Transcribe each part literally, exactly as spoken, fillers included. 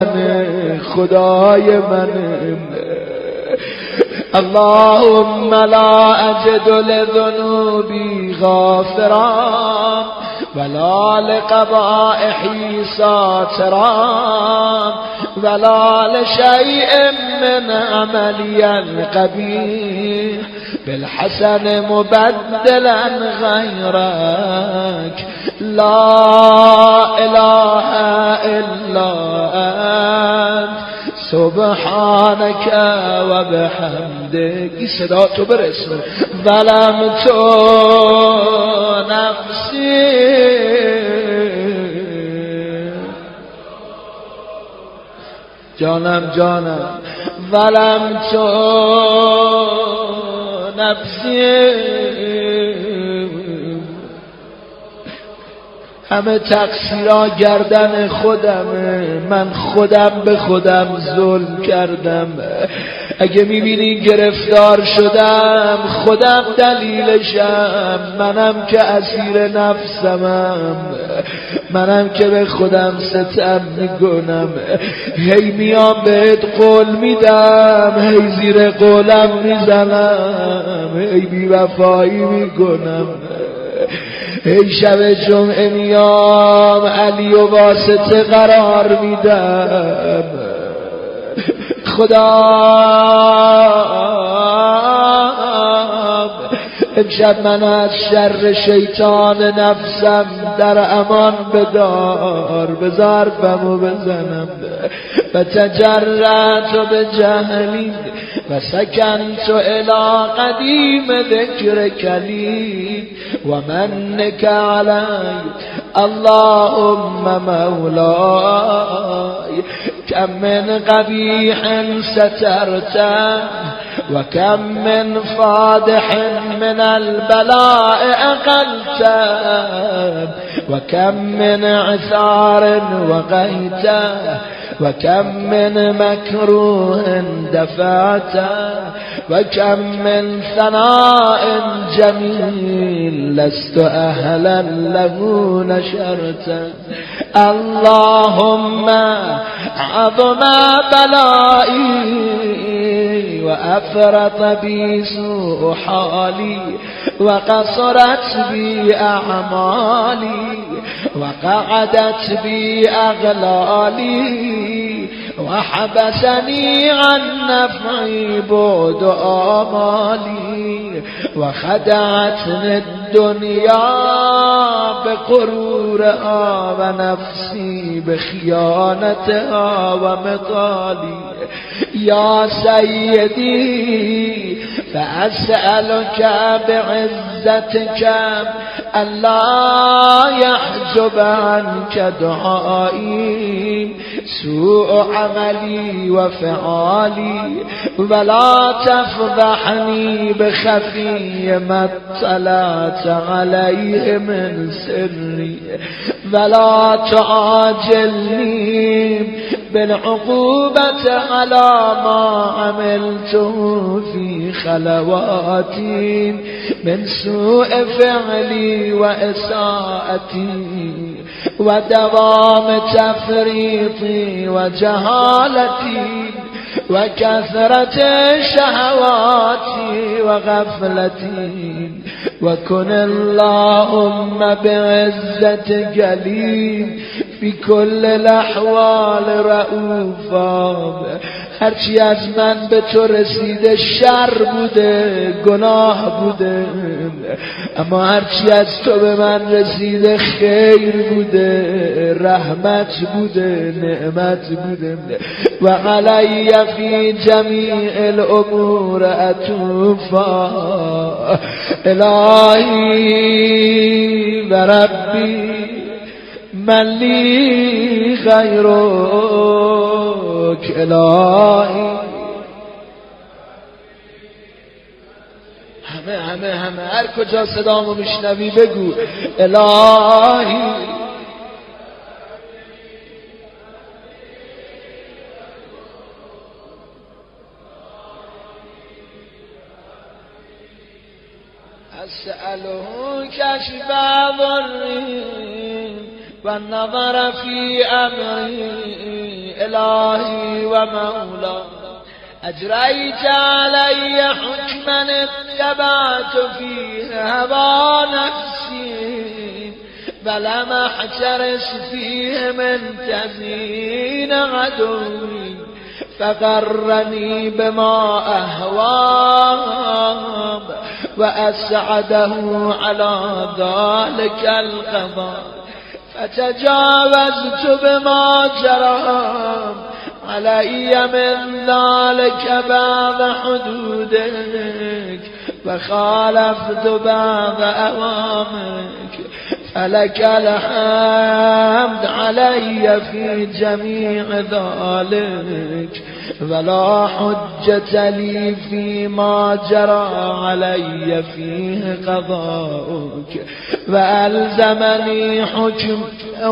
خدای من اللهم لا اجد لذنوبی غافرا ولا لقبائحی ساترا ولا لشیء من عملی القبیح بالحسن مبدلا غیرک لا اله الا انت سبحانك وبحمدك. صدا تو برسون. ظلمت نفسی جانم جانم ظلمت نفسی همه تقصیرها گردن خودمه، من خودم به خودم ظلم کردم. اگه میبینی گرفتار شدم خودم دلیلشم، منم که اسیر نفسمم، منم که به خودم ستم میکنم. هی میام بهت قول میدم هی زیر قولم میزنم، هی بیوفایی میکنم. ای شب جمعه میام علی و واسطه قرار میدم. خدا امشب من از شر شیطان نفسم در امان بدار، بذار بمو بزنم. و تجرعت به جهلی و سکنت الی قدیم ذکر کلی و منک علی اللهم مولاي. كم من قبیح سترته و کم من فادح من البلاء اقلته و کم من عثار وقیته و کم من مکروه دفعته و کم من ثناء جمیل لست اهلا له نشرته. اللهم عظم بلائي وأفرط بي سوء حالي وقصرت بي أعمالي وقعدت بي أغلالي وحبسني عن نفعي بعد آمالي وخدعتني الدنيا بغرورها ونفسي بخيانتها ومطالي. يا سيدي فأسألك بعزتك ألا يحجب عنك دعائي سوء عملي وفعالي ولا تفضحني بخفي ما اطلعت عليه من سري ولا تعاجلني بالعقوبة على ما عملته في خلواتي من سوء فعلي وإساءتي ودوام تفريطي وجهالتي وكثرة شهواتي وغفلتي. وكن اللهم بعزتك لي في كل الأحوال رؤوفا. هرچی از من به تو رسیده شر بوده، گناه بوده، اما هرچی از تو به من رسیده خیر بوده، رحمت بوده، نعمت بوده. و علی فی جمیع الامور عطوفا. الهی و ربی من لی غیرک الهی. همه همه همه هر کجا صدامو میشنوی بگو الهی. اسأله کشف ضری و النظر فی امری إلهي ومولاي أجريت علي حكما اتبعت فيه هوى نفسي فلم أحترس فيه من تزيين عدوي فغرني بما أهواه وأسعده على ذلك القضاء فتجاوزت بما جرى علي من ذلك بعض حدودك وخالفت بعض أوامرك فلك الحمد علي في جميع ذلك ولا حجة لي فيما جرى علي فيه قضاؤك وألزمني حكم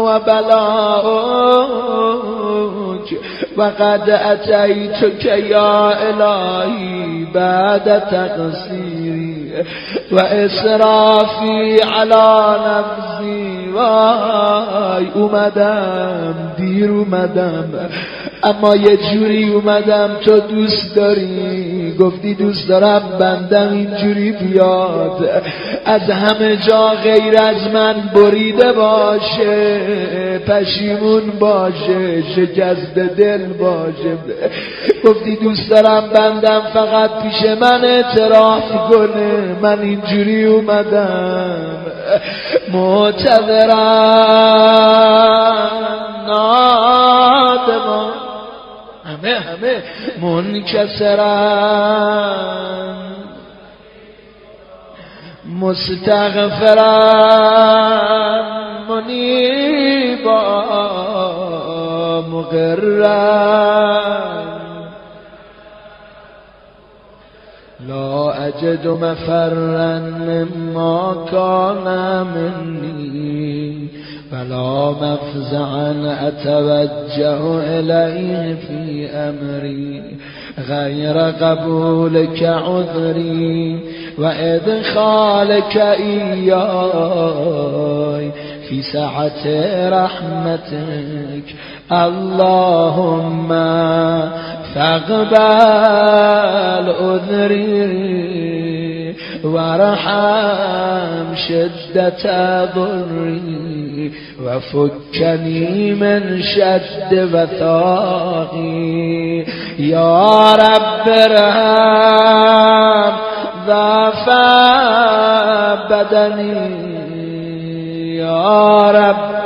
وبلاؤك وقد أتيتك يا إلهي بعد تقصيري وإسرافي على نفسي وای اومدم دیر اومدم اما یه جوری اومدم تو دوست داری گفتی دوست دارم بندم اینجوری بیاد از همه جا غیر از من بریده باشه پشیمون باشه شکست دل باشه گفتی دوست دارم بندم فقط پیش من اعتراف کنه من اینجوری اومدم معتذرم نادمان همه همه منکسرم مستغفرم منیبا مقرم لا أجد مفرا مما كان مني ولا مفزعا أتوجه إليه في أمري غير قبولك عذري وإدخالك إياي في سعة رحمتك اللهم فاقبل عذري وارحم شدة ضري وفكني من شد وثاقي يا رب ارحم ضعف بدني يا رب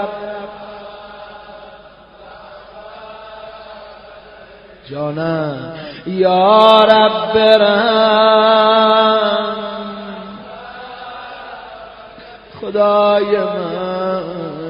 جانا یا رب رحم خدای من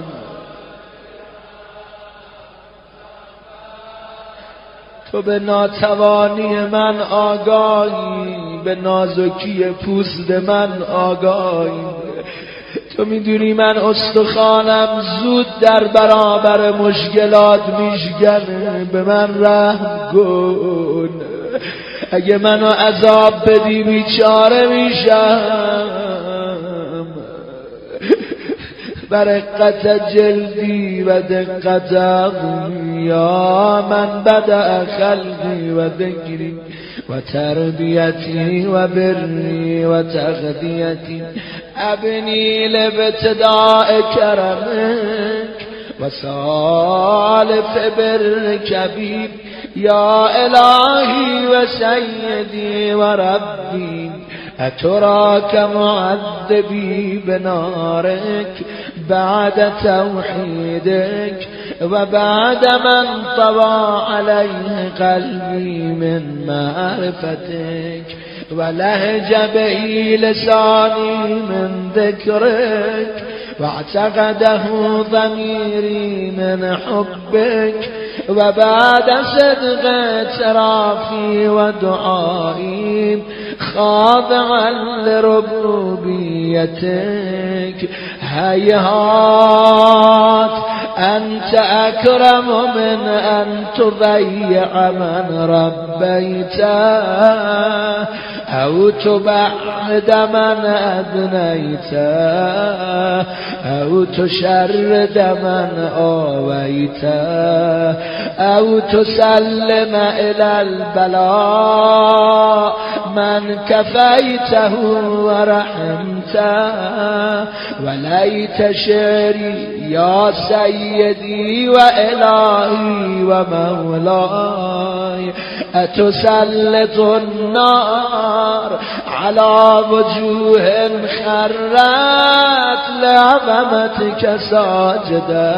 تو به ناتوانی من آگاهی به نازکی پوست من آگاهی تو میدونی من استخوانم زود در برابر مشکلات میشکنه به من رحم کن اگه منو عذاب بدی بیچاره میشم برقت جلدی و دقت عقلی یا من بدأ خلقی و ذکری و تربیتی و بری و تغذیتی ابنی لابتداء کرمک و سالف برک بی یا الهی و سیدی و ربی اتراک معذبی بنارک بعد توحیدک و بعد من طوى علیه قلبی من معرفتک ولهج به لسانی من ذکرک واعتقده ضمیری من حبک و بعد صدق اعترافی و دعایی خاضعا لربوبیتک هیهات انت اکرم من ان تضیع من ربیته او تو بعد من ادنیت او تو شرد من آویت او تسلم الى البلاء من كفيته ورحمته وليت شعري يا سيدي وإلهي ومولاي أتسلط النار على وجوه خرت لعظمتك ساجدا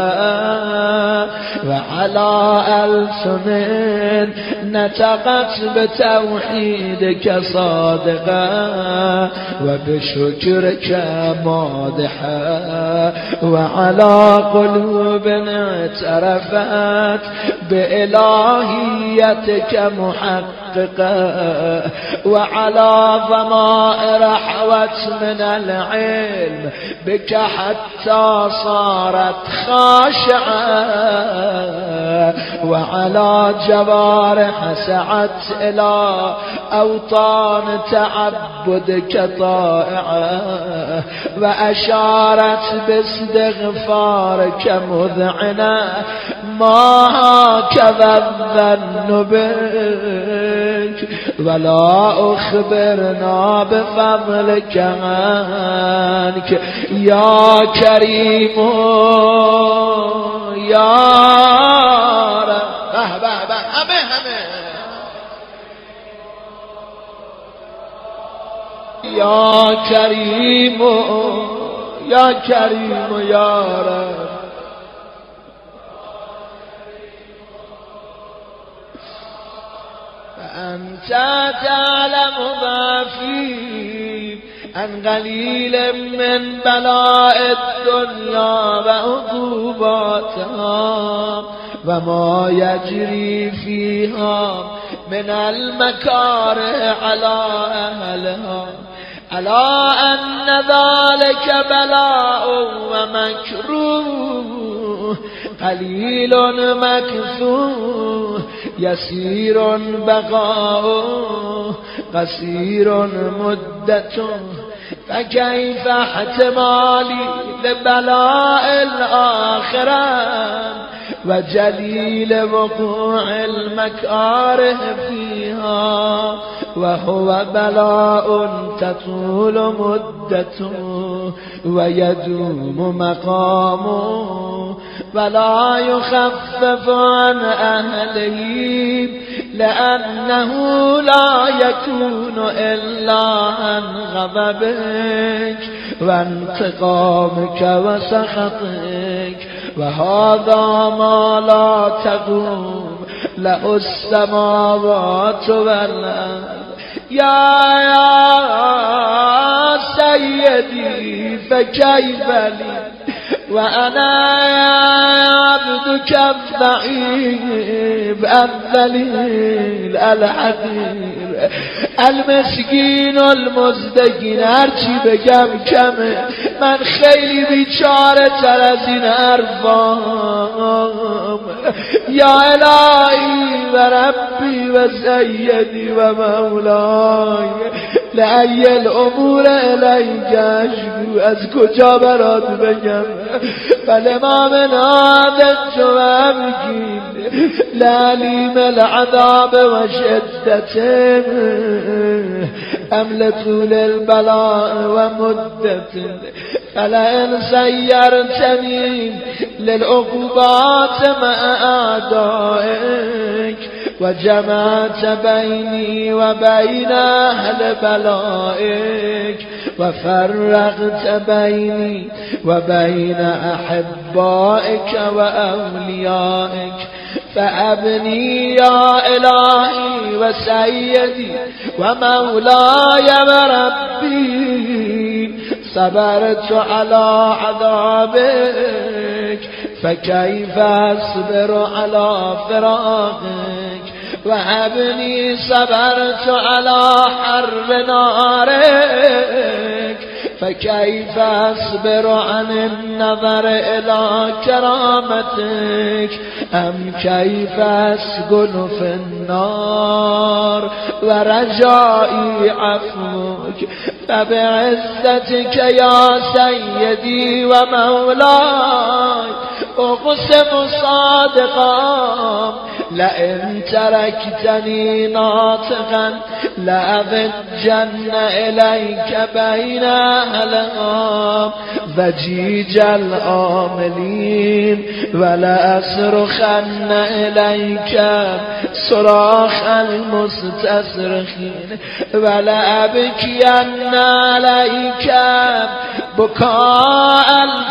وعلى ألسن نطقت بتوحيدك صادقا وبشكرك مادحا وعلى قلوب اعترفت بإلهيتك محققا وعلى ضمائر حوت من العلم بك حتى صارت خاشعة وعلى جوارح سعت إلى أوطان تعبدك طائعة وأشارت باستغفارك مذعنة ما هكذا الظن بك ولا أخبرنا بفضلك عنك يا كريم يا رب يا كريم يا كريم يا رب فأنت تعلم ما فيه عن قليل من بلاء الدنيا وعقوباتها وما يجري فيها من المكاره على أهلها ألا أن ذلك بلاء ومكروه قليل مكثوه يسير بقاؤه قصير مدته فكيف احتمالي لبلاء الآخرة وجليل وقوع المكاره فيها وهو بلاء تطول مدته ويدوم مقامه ولا يخفف عن أهله لأنه لا يكون إلا عن غضبك وانتقامك وسخطك وهذا ما لا تقوم له السماوات والأرض يا يا سيدي فكيف لي وأنا عبدك الضعيف الذليل الحقير المسكين المزدقين هرچی بگم کمه من خیلی بیچاره تر از این حرفام یا الهی و ربی و سیدی و مولای لأی الامور الیک اشکو از کجا برات بگم بله ما من عادت جو ابکین لعلیم العذاب و شدته ام لطول البلاء و مدته فلئن سيرتني للعقوبات مع أعدائك وجمعت بيني وبين أهل بلائك وفرقت بيني وبين أحبائك وأوليائك فأبني يا إلهي وسيدي ومولاي وربي صبرت على عذابك فكيف أصبر على فراقك وهبني صبرت على حر نارك فكيف أصبر عن النظر إلى كرامتك أم كيف أسكن في النار ورجائي عفوك فبعزتك يا سيدي ومولاي أقسم صادقا لئن تركتني ناطقا لأضجن إليك بين أهلها ضجيج الآملين ولأصرخن إليك صراخ المستصرخين ولأبكين عليك بكاء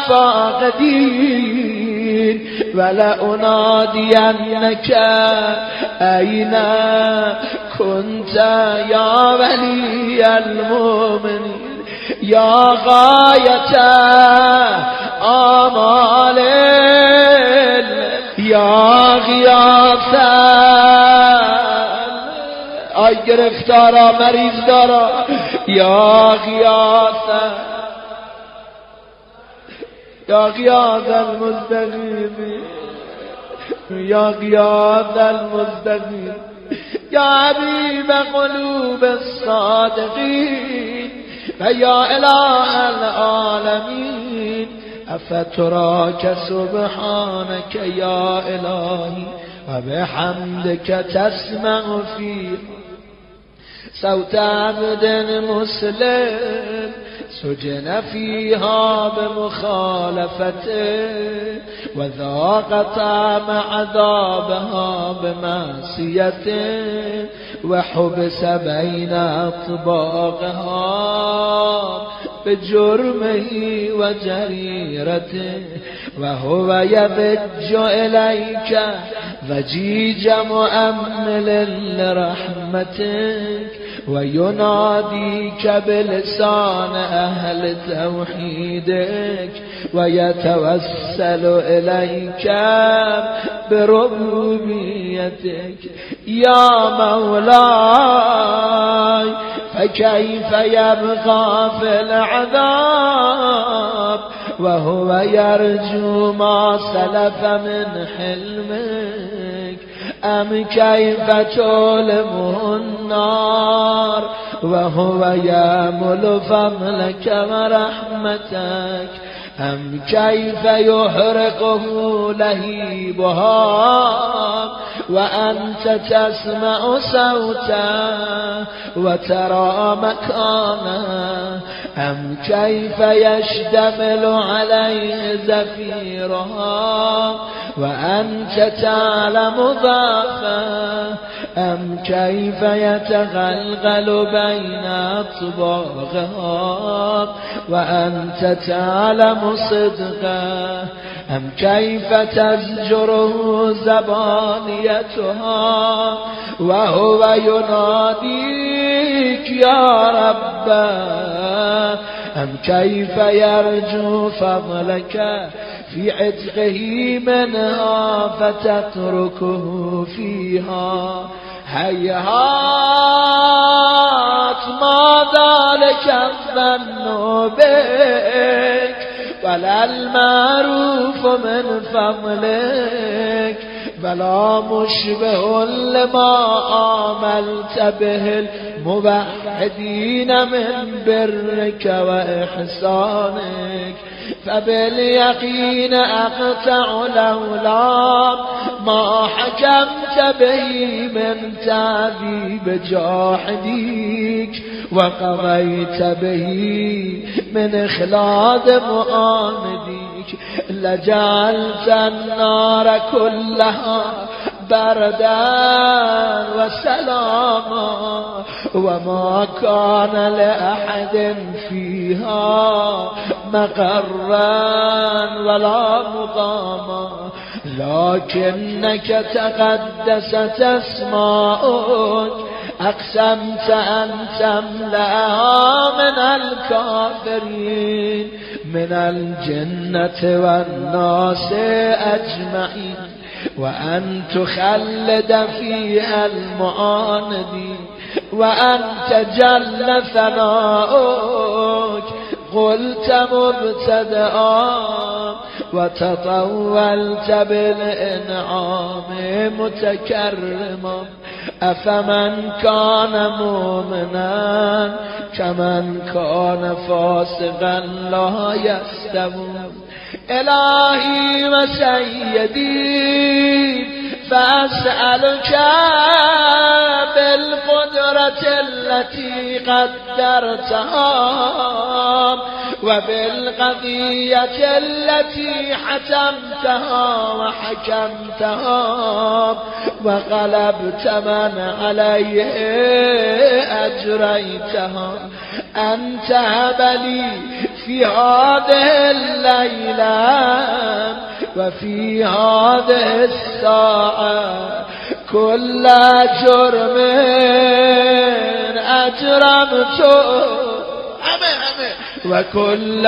الفاقدين ولأنادينك أين كنت يا ولي المؤمنين يا غاية آمال يا غياث آی گرفتارا مریض دارا یا غیاث یا غیاث المستقیم یا غیاث المستقیم یا حبیب قلوب الصادقین و یا اله العالمین افتراک سبحانک یا الهی و بحمدک تسمع فی صوت عبد مسلم سجن فيها بمخالفته وذاق طعم عذابها بمعصيته وحبس بين أطباقها بجرمه وجريرته وهو يضج إليك ضجيج مؤمل لرحمتك ويناديك بلسان أهل توحيدك ويتوسل إليك بربوبيتك يا مولاي فكيف يبقى في العذاب وهو يرجو ما سلف من حلمك أم كيف تلمه النار وهو يامل فضلك ورحمتك أم كيف يحرقه لهيبها وأنت تسمع صوتا وترى مكانا أم كيف يشتمل عليه زفيرها وأنت تعلم ضعفا أم كيف يتغلغل بين أطباقها وأنت تعلم صدقا أم كيف تزجره زبانيتها وهو يناديك يا رب أم كيف يرجو فضلك في عتقه منها فتتركه فيها هيهات ما ذلك الظن بك ولا المعروف من فضلك ولا مشبه لما آملت به الموحدين من برك وإحسانك فباليقين أقطع لولا ما حكمت به من تعذيب جاحديك وقضيت به من إخلاد معانديك لجعلت النار كلها بردا وسلاما وما كان لأحد فيها مقرا ولا مقاما لكنك تقدست أسماؤك أقسمت أن تملأها من الكافرين من الجنة والناس أجمعين وأن تخلد فيها المعاندين وأن تجل ثناؤك قلت مبتدئا وتطولت بالإنعام متكرما أفمن كان مؤمنا كمن كان فاسقا لا يستوون إلهي وسيدي فأسألك بالقدرة التي قدرتها وبالقضية التي حتمتها وحكمتها وغلبت من عليه أجريتها أن تهب لي في هذه الليلة وفي هذه الساعة كل جرم أجرمته وكل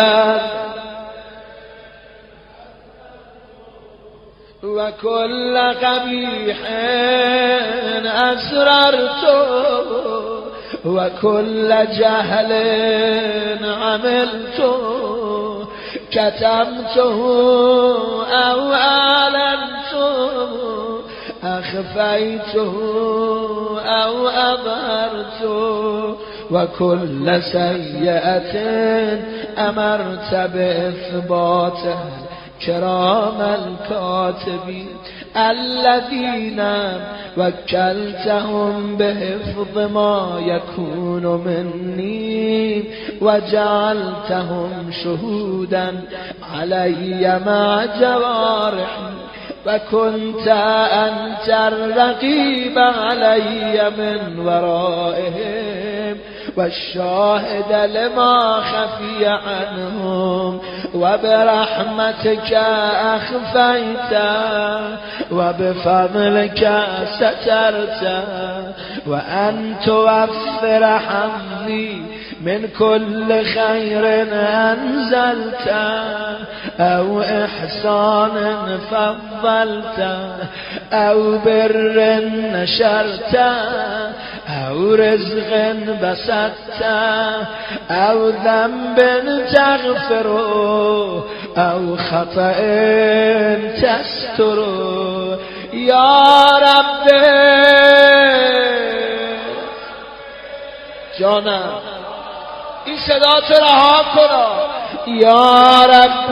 وكل قبيح أسررته وكل جهل عملته كتمته أو أعلنته أخفيته أو أظهرته وكل سيئة أمرت بإثباته كرام الكاتبين الذين وكلتهم بحفظ ما يكون مني وجعلتهم شهودا علي مع جوارحي وكنت أنت الرقيب علي من ورائهم والشاهد لما خفي عنهم وبرحمتك أخفيت وبفضلك سترت وأن توفر حظي من كل خير أنزلت أو إحسان فضلت أو بر نشرت أو رزق بسطت أو ذنب تغفره أو خطأ تستره يا رب جانم این صدا تو رها کنا یا رب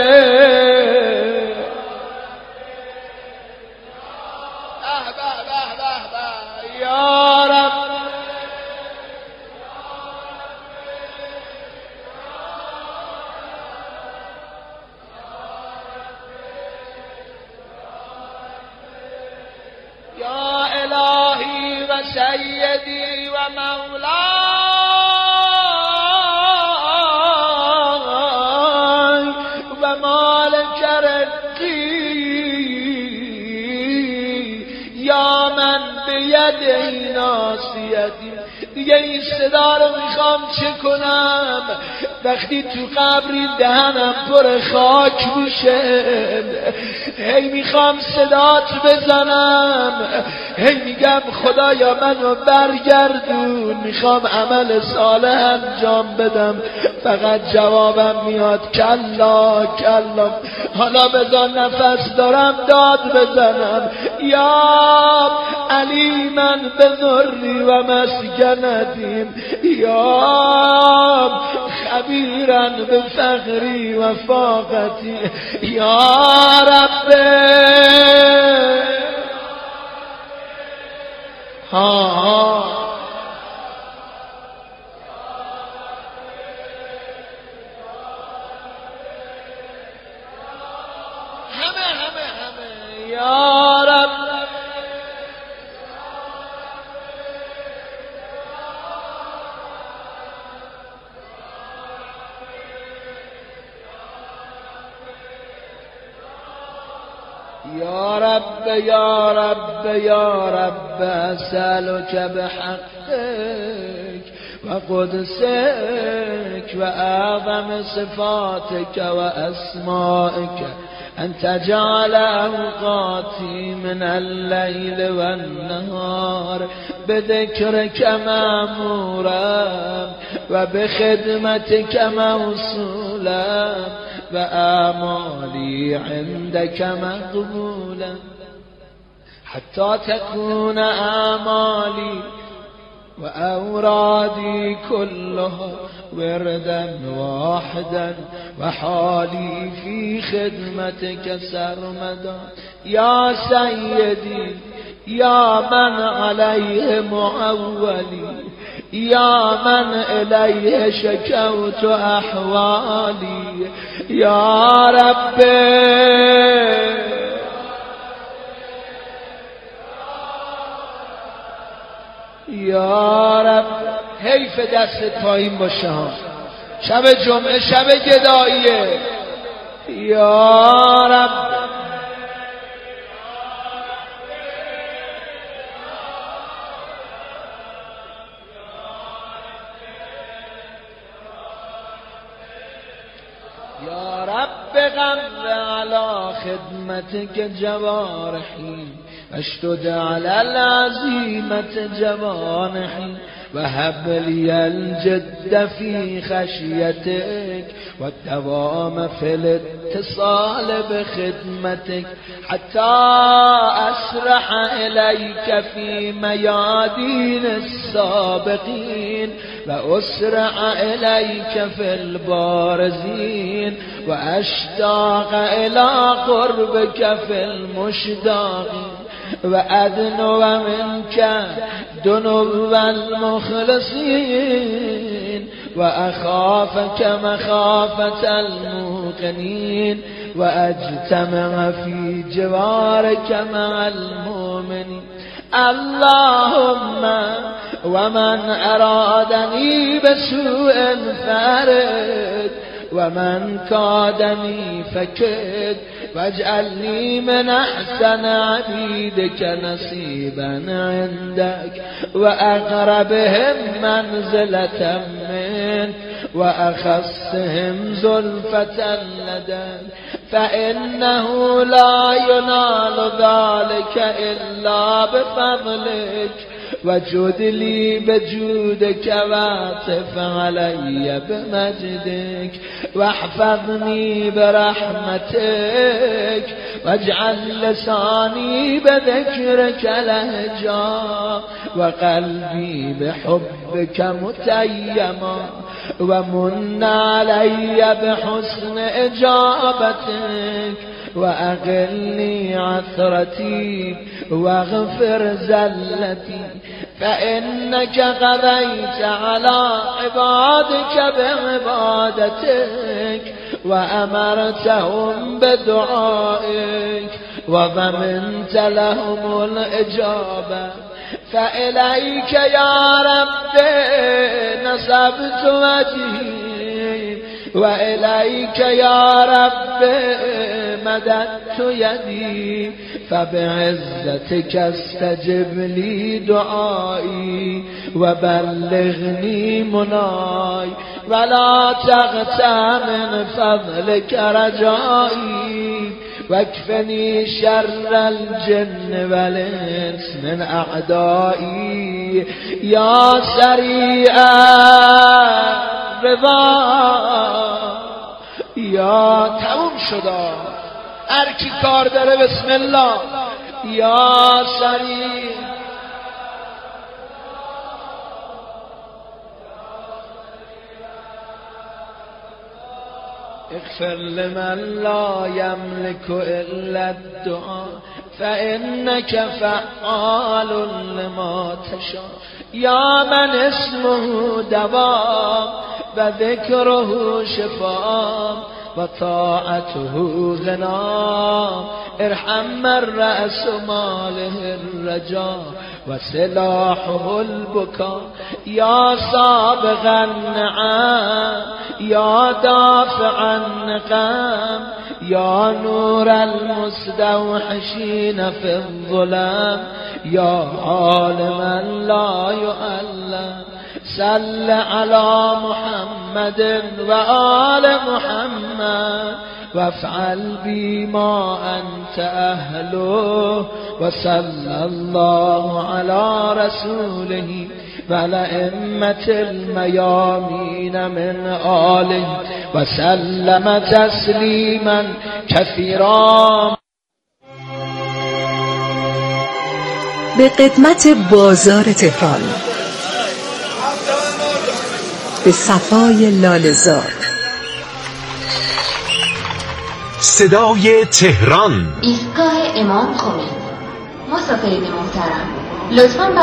یا رب یا الهی و سیدی و مولاي ومالك رزقي یا من بیده ناصیتی. دیگه این صدا رو میخوام چه کنم وقتی تو قبری دهنم پر خاک بشه، هی میخوام صدات بزنم، هی میگم خدایا منو برگردون، میخوام عمل صالح انجام بدم، فقط جوابم میاد کلا کلا. حالا بذار نفس دارم داد بزنم یا علی من بذری و مسکنتیم یا خبیرا بفقری و فاقتی یا رب ها ها همه همه همه یا رب یا رب یا رب یا رب اسألك بحقك وقدسك وأعظم صفاتك وأسمائك أن تجعل أوقاتي من الليل والنهار بذكرك مأمورا وبخدمتك موصولا وآمالي عندك مقبولا حتى تكون آمالي وأورادي كلها وردا واحدا وحالي في خدمتك سرمدا يا سيدي يا من عليه معولي يا من إليه شكوت أحوالي يا ربي یا رب. حیف دستت پایین باشه ها، شب جمعه شب گداییه. یا رب یا رب غم علی خدمتك جوارحی اشتد على العزيمة جوانحي وهب لي الجد في خشيتك والدوام في الاتصال بخدمتك حتى أسرح إليك في ميادين السابقين وأسرع إليك في البارزين وأشتاق إلى قربك في المشتاقين وأدنو منك دنو المخلصين وأخافك مخافة الموقنين وأجتمع في جوارك مع المؤمنين. اللهم ومن أرادني بسوء فارد ومن كادني فكد واجعلني من أحسن عبيدك نصيبا عندك وأقربهم منزلة منك وأخصهم زلفة لديك فإنه لا ينال ذلك إلا بفضلك وجد لي بجودك واعطف علي بمجدك واحفظني برحمتك واجعل لساني بذكرك لهجا وقلبي بحبك متيما ومن علي بحسن إجابتك وأقلني عثرتي واغفر زلتي فإنك قضيت على عبادك بعبادتك وأمرتهم بدعائك وضمنت لهم الإجابة فإليك يا رب نصبت وجهي وإليك يا رب مددت يدي فبعزتك استجب لي دعائي وبلغني مناي ولا تغتى من فضلك رجائي واكفني شر الجن والإنس من أعدائي يا سريع رضا یا تموم شدا هر کی کار داره بسم الله یا سریع اغفر لمن لا يملك إلا الدعاء فإنك فعال لما تشاء يا من اسمه دواء وذكره شفاء وطاعته غنى ارحم من رأس ماله الرجاء وسلاحه البكاء يا سابق النعم يا دافع النقم يا نور المستوحشين في الظلام يا عالما لا يعلم صل على محمد وآل محمد وافعل بما أنت أهله وصلى الله على رسوله ولأئمة الميامين من آله وسلم تسلیما کثیرا. به قدمت بازار تهران، به صفای لاله‌زار، صدای تهران، ایستگاه امام خمینی. مسافرین محترم، لطفاً